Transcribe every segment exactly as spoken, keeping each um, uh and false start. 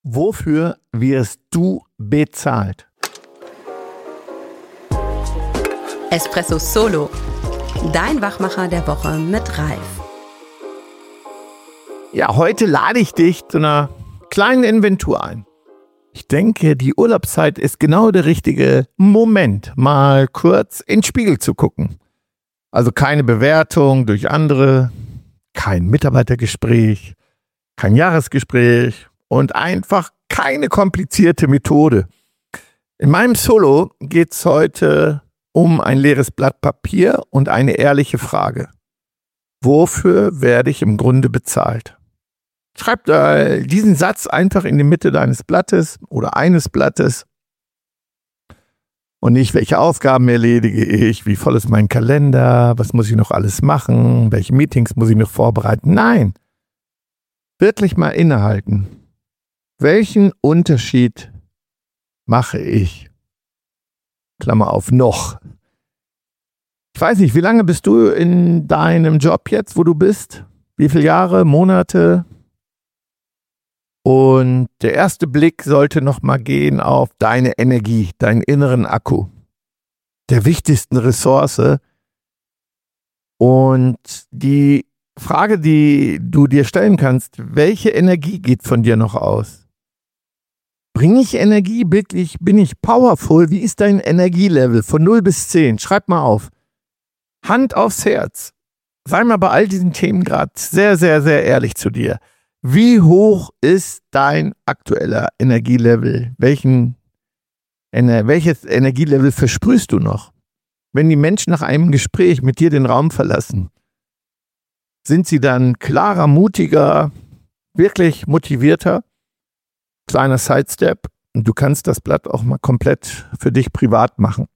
Wofür wirst du bezahlt? Espresso Solo, dein Wachmacher der Woche mit Ralf. Ja, heute lade ich dich zu einer kleinen Inventur ein. Ich denke, die Urlaubszeit ist genau der richtige Moment, mal kurz in den Spiegel zu gucken. Also keine Bewertung durch andere, kein Mitarbeitergespräch, kein Jahresgespräch und einfach keine komplizierte Methode. In meinem Solo geht es heute um ein leeres Blatt Papier und eine ehrliche Frage. Wofür werde ich im Grunde bezahlt? Schreib da diesen Satz einfach in die Mitte deines Blattes oder eines Blattes und nicht, welche Aufgaben erledige ich, wie voll ist mein Kalender, was muss ich noch alles machen, welche Meetings muss ich noch vorbereiten. Nein, wirklich mal innehalten. Welchen Unterschied mache ich? Klammer auf, noch. Ich weiß nicht, wie lange bist du in deinem Job jetzt, wo du bist? Wie viele Jahre, Monate? Und der erste Blick sollte nochmal gehen auf deine Energie, deinen inneren Akku. Der wichtigsten Ressource. Und die Frage, die du dir stellen kannst, welche Energie geht von dir noch aus? Bringe ich Energie, wirklich, bin ich powerful? Wie ist dein Energielevel von null bis zehn? Schreib mal auf. Hand aufs Herz. Sei mal bei all diesen Themen gerade sehr, sehr, sehr ehrlich zu dir. Wie hoch ist dein aktueller Energielevel? Welchen, welches Energielevel versprühst du noch? Wenn die Menschen nach einem Gespräch mit dir den Raum verlassen, sind sie dann klarer, mutiger, wirklich motivierter? Kleiner Sidestep. Und du kannst das Blatt auch mal komplett für dich privat machen.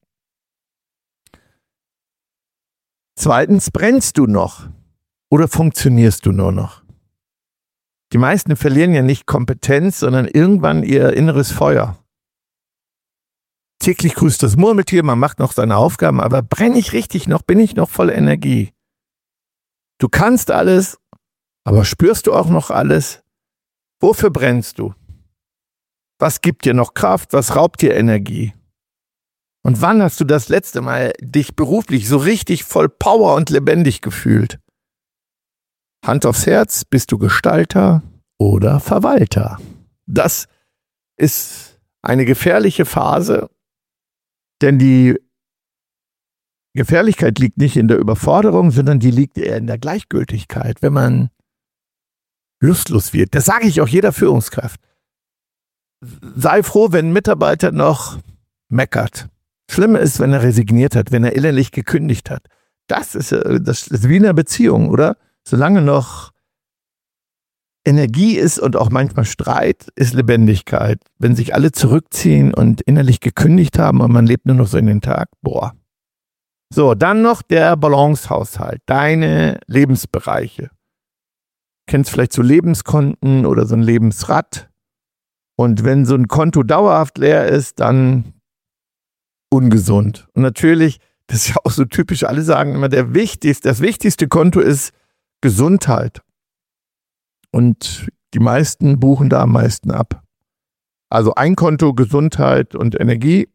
Zweitens, brennst du noch oder funktionierst du nur noch? Die meisten verlieren ja nicht Kompetenz, sondern irgendwann ihr inneres Feuer. Täglich grüßt das Murmeltier, man macht noch seine Aufgaben, aber brenne ich richtig noch, bin ich noch voll Energie? Du kannst alles, aber spürst du auch noch alles? Wofür brennst du? Was gibt dir noch Kraft? Was raubt dir Energie? Und wann hast du das letzte Mal dich beruflich so richtig voll Power und lebendig gefühlt? Hand aufs Herz, bist du Gestalter oder Verwalter? Das ist eine gefährliche Phase, denn die Gefährlichkeit liegt nicht in der Überforderung, sondern die liegt eher in der Gleichgültigkeit, wenn man lustlos wird. Das sage ich auch jeder Führungskraft. Sei froh, wenn ein Mitarbeiter noch meckert. Schlimm ist, wenn er resigniert hat, wenn er innerlich gekündigt hat. Das ist, das ist wie in einer Beziehung, oder? Solange noch Energie ist und auch manchmal Streit, ist Lebendigkeit. Wenn sich alle zurückziehen und innerlich gekündigt haben und man lebt nur noch so in den Tag, boah. So, dann noch der Balancehaushalt, deine Lebensbereiche. Du kennst vielleicht so Lebenskonten oder so ein Lebensrad. Und wenn so ein Konto dauerhaft leer ist, dann ungesund. Und natürlich, das ist ja auch so typisch, alle sagen immer, der wichtigste, das wichtigste Konto ist Gesundheit. Und die meisten buchen da am meisten ab. Also ein Konto, Gesundheit und Energie.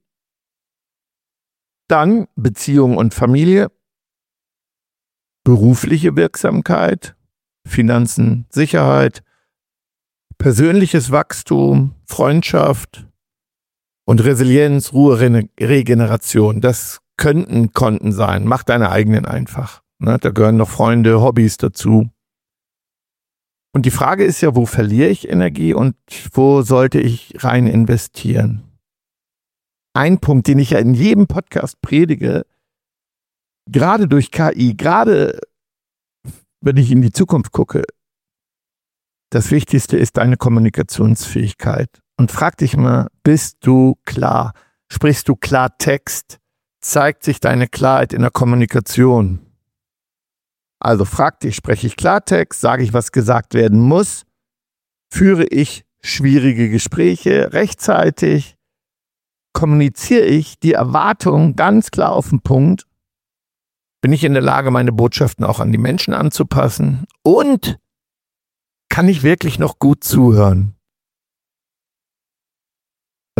Dann Beziehung und Familie, berufliche Wirksamkeit, Finanzen, Sicherheit, persönliches Wachstum, Freundschaft und Resilienz, Ruhe, Re- Regeneration. Das könnten Konten sein. Mach deine eigenen einfach. Ne? Da gehören noch Freunde, Hobbys dazu. Und die Frage ist ja, wo verliere ich Energie und wo sollte ich rein investieren? Ein Punkt, den ich ja in jedem Podcast predige, gerade durch K I, gerade wenn ich in die Zukunft gucke, das Wichtigste ist deine Kommunikationsfähigkeit. Und frag dich mal, bist du klar? Sprichst du Klartext? Zeigt sich deine Klarheit in der Kommunikation? Also frag dich, spreche ich Klartext? Sage ich, was gesagt werden muss? Führe ich schwierige Gespräche rechtzeitig? Kommuniziere ich die Erwartungen ganz klar auf den Punkt? Bin ich in der Lage, meine Botschaften auch an die Menschen anzupassen? Und kann ich wirklich noch gut zuhören?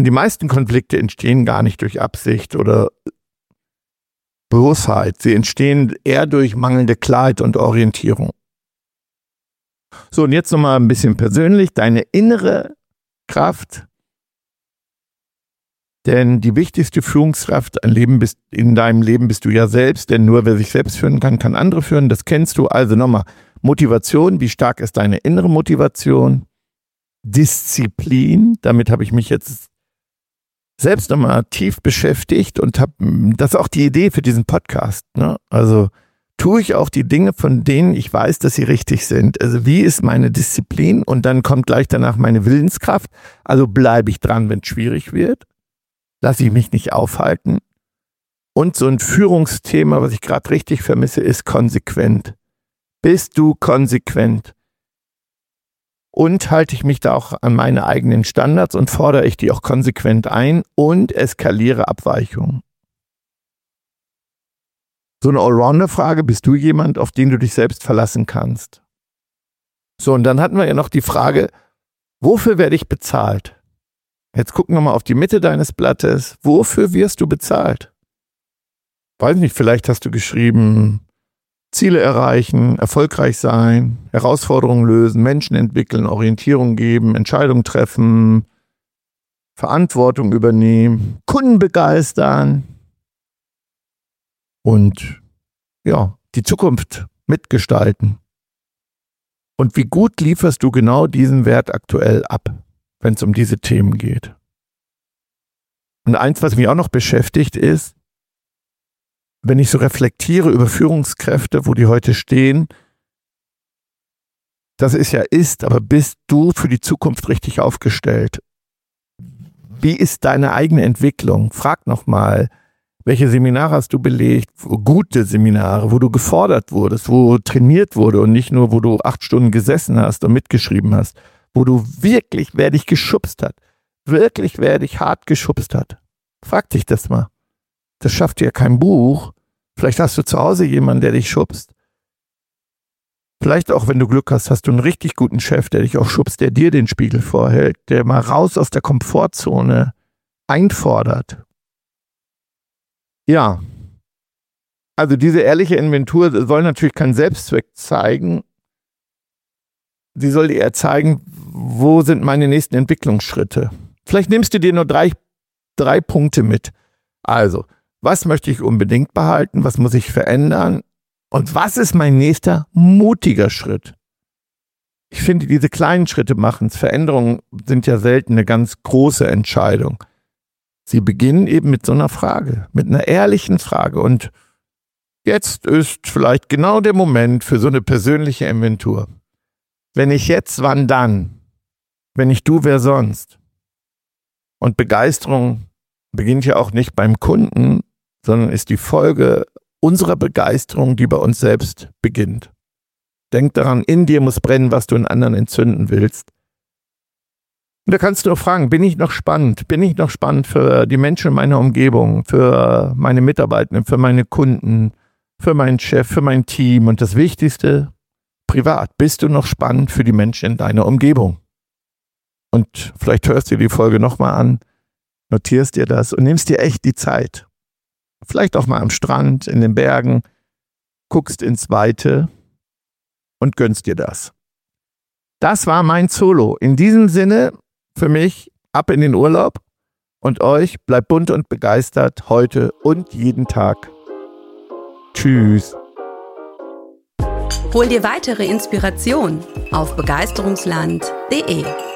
Und die meisten Konflikte entstehen gar nicht durch Absicht oder Bosheit. Sie entstehen eher durch mangelnde Klarheit und Orientierung. So, und jetzt nochmal ein bisschen persönlich. Deine innere Kraft. Denn die wichtigste Führungskraft ein Leben bist, in deinem Leben bist du ja selbst. Denn nur wer sich selbst führen kann, kann andere führen. Das kennst du. Also nochmal. Motivation. Wie stark ist deine innere Motivation? Disziplin. Damit habe ich mich jetzt selbst nochmal tief beschäftigt und habe, das ist auch die Idee für diesen Podcast, ne? Also tue ich auch die Dinge, von denen ich weiß, dass sie richtig sind. Also wie ist meine Disziplin? Und dann kommt gleich danach meine Willenskraft. Also bleibe ich dran, wenn es schwierig wird. Lasse ich mich nicht aufhalten. Und so ein Führungsthema, was ich gerade richtig vermisse, ist konsequent. Bist du konsequent? Und halte ich mich da auch an meine eigenen Standards und fordere ich die auch konsequent ein und eskaliere Abweichungen. So eine Allrounder-Frage, bist du jemand, auf den du dich selbst verlassen kannst? So, und dann hatten wir ja noch die Frage, wofür werde ich bezahlt? Jetzt gucken wir mal auf die Mitte deines Blattes. Wofür wirst du bezahlt? Weiß nicht, vielleicht hast du geschrieben, Ziele erreichen, erfolgreich sein, Herausforderungen lösen, Menschen entwickeln, Orientierung geben, Entscheidungen treffen, Verantwortung übernehmen, Kunden begeistern und ja, die Zukunft mitgestalten. Und wie gut lieferst du genau diesen Wert aktuell ab, wenn es um diese Themen geht? Und eins, was mich auch noch beschäftigt, ist, wenn ich so reflektiere über Führungskräfte, wo die heute stehen, das ist ja ist, aber bist du für die Zukunft richtig aufgestellt? Wie ist deine eigene Entwicklung? Frag nochmal, welche Seminare hast du belegt? Gute Seminare, wo du gefordert wurdest, wo trainiert wurde und nicht nur, wo du acht Stunden gesessen hast und mitgeschrieben hast, wo du wirklich, wer dich geschubst hat, wirklich, wer dich hart geschubst hat. Frag dich das mal. Das schafft dir kein Buch. Vielleicht hast du zu Hause jemanden, der dich schubst. Vielleicht auch, wenn du Glück hast, hast du einen richtig guten Chef, der dich auch schubst, der dir den Spiegel vorhält, der mal raus aus der Komfortzone einfordert. Ja, also diese ehrliche Inventur soll natürlich keinen Selbstzweck zeigen. Sie soll dir eher zeigen, wo sind meine nächsten Entwicklungsschritte. Vielleicht nimmst du dir nur drei, drei Punkte mit. Also, was möchte ich unbedingt behalten? Was muss ich verändern? Und was ist mein nächster mutiger Schritt? Ich finde, diese kleinen Schritte machen es. Veränderungen sind ja selten eine ganz große Entscheidung. Sie beginnen eben mit so einer Frage, mit einer ehrlichen Frage. Und jetzt ist vielleicht genau der Moment für so eine persönliche Inventur. Wenn ich jetzt, wann dann? Wenn nicht du, wer sonst? Und Begeisterung beginnt ja auch nicht beim Kunden, sondern ist die Folge unserer Begeisterung, die bei uns selbst beginnt. Denk daran, in dir muss brennen, was du in anderen entzünden willst. Und da kannst du auch fragen, bin ich noch spannend? Bin ich noch spannend für die Menschen in meiner Umgebung, für meine Mitarbeitenden, für meine Kunden, für meinen Chef, für mein Team? Und das Wichtigste, privat, bist du noch spannend für die Menschen in deiner Umgebung? Und vielleicht hörst du die Folge nochmal an, notierst dir das und nimmst dir echt die Zeit. Vielleicht auch mal am Strand, in den Bergen, guckst ins Weite und gönnst dir das. Das war mein Solo. In diesem Sinne, für mich, ab in den Urlaub und euch, bleibt bunt und begeistert heute und jeden Tag. Tschüss. Hol dir weitere Inspiration auf begeisterungsland punkt de.